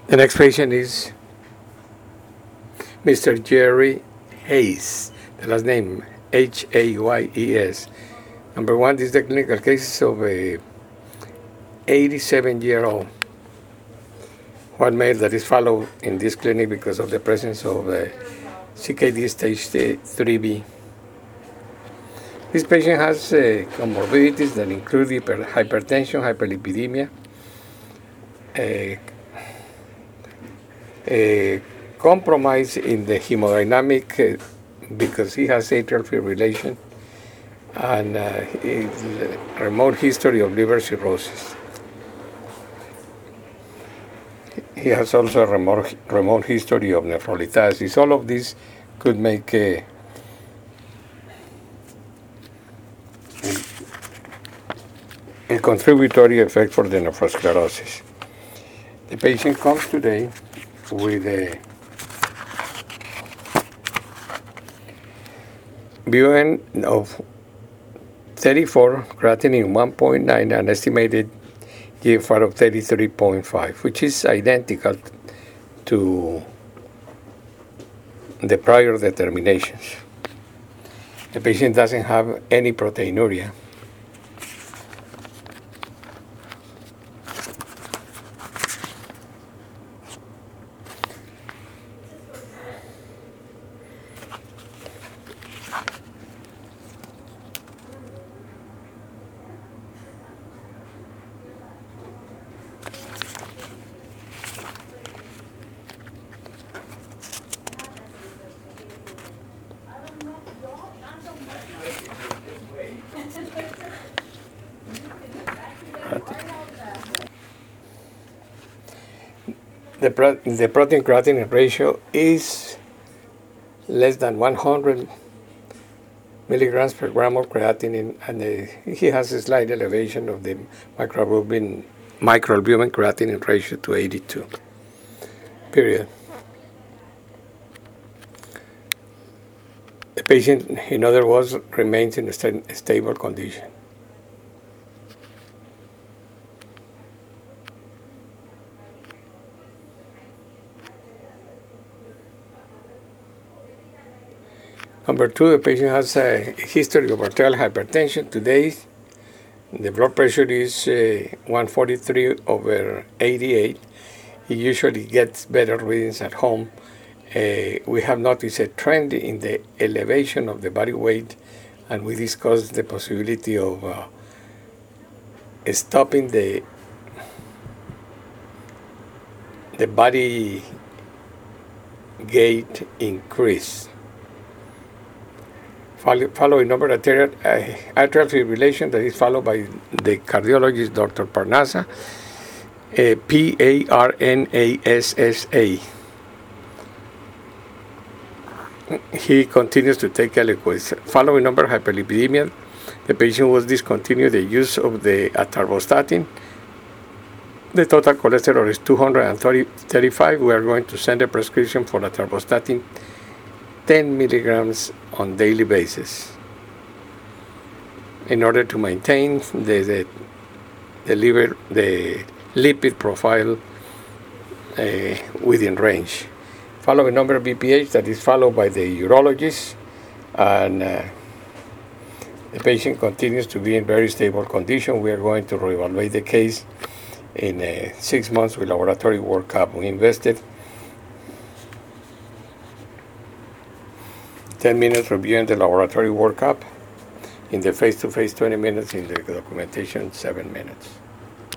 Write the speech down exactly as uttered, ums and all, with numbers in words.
The next patient is Mister Jerry Hayes. The last name H A Y E S. Number one, this is the clinical case of a eighty-seven-year-old white male that is followed in this clinic because of the presence of a C K D stage three B. This patient has uh, comorbidities that include hyper- hypertension, hyperlipidemia, a, a compromise in the hemodynamic uh, because he has atrial fibrillation, and uh, a remote history of liver cirrhosis. He has also a remote, remote history of nephrolithiasis. All of these could make a, a contributory effect for the nephrosclerosis. The patient comes today with a B U N of thirty-four, creatinine one point nine, and estimated G F R of thirty-three point five, which is identical to the prior determinations. The patient doesn't have any proteinuria. The, pro- the protein creatinine ratio is less than one hundred milligrams per gram of creatinine, and uh, he has a slight elevation of the microalbumin, microalbumin creatinine ratio to eighty-two. Period. The patient, in other words, remains in a st- stable condition. Number two, the patient has a history of arterial hypertension. Today, the blood pressure is uh, one forty-three over eighty-eight. He usually gets better readings at home. Uh, we have noticed a trend in the elevation of the body weight, and we discussed the possibility of uh, stopping the the body gait increase. Following number arterial, uh, atrial fibrillation that is followed by the cardiologist Doctor Parnasa, uh, P A R N A S S A. He continues to take Eliquis. Following number hyperlipidemia, the patient was discontinued the use of the atorvastatin. The total cholesterol is two hundred thirty-five. We are going to send a prescription for atorvastatin ten milligrams on daily basis in order to maintain the the, the liver the lipid profile uh, within range. Following number B P H that is followed by the urologist, and uh, the patient continues to be in very stable condition. We are going to reevaluate the case in uh, six months with laboratory workup. We invested ten minutes reviewing the laboratory workup, in the face-to-face twenty minutes, in the documentation seven minutes.